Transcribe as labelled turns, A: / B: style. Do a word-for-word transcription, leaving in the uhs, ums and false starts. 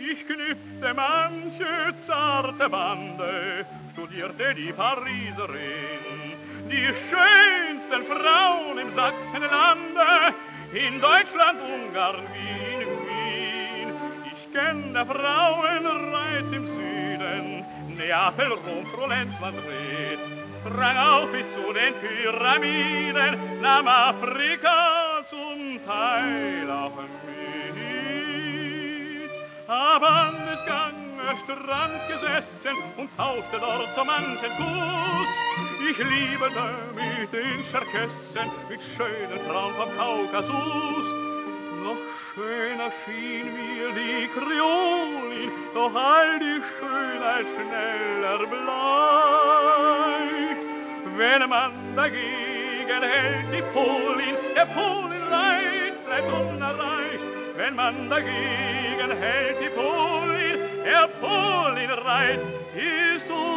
A: Ich knüpfte manche zarte Bande, studierte die Pariserin, die schönsten Frauen im Sachsenlande, in Deutschland, Ungarn, Wien, Wien. Ich kenne Frauen Reiz im Süden, Neapel, Rom, Florenz, Madrid, drang auf bis zu den Pyramiden, nahm Afrika zum Teil auch mit. Aber an des Ganges Strand gesessen und tauschte dort so manchen Kuss. Ich liebete mit den Tscherkessen, mit schönen Frauen vom Kaukasus. Noch schöner schien mir die Kreolin, doch all die Schönheit schnell erbleicht. Wenn man dagegen hält die Polin, der Polin Reiz bleibt unerreicht. Wenn man dagegen hält die Polin, der Polin Reiz ist unerreicht.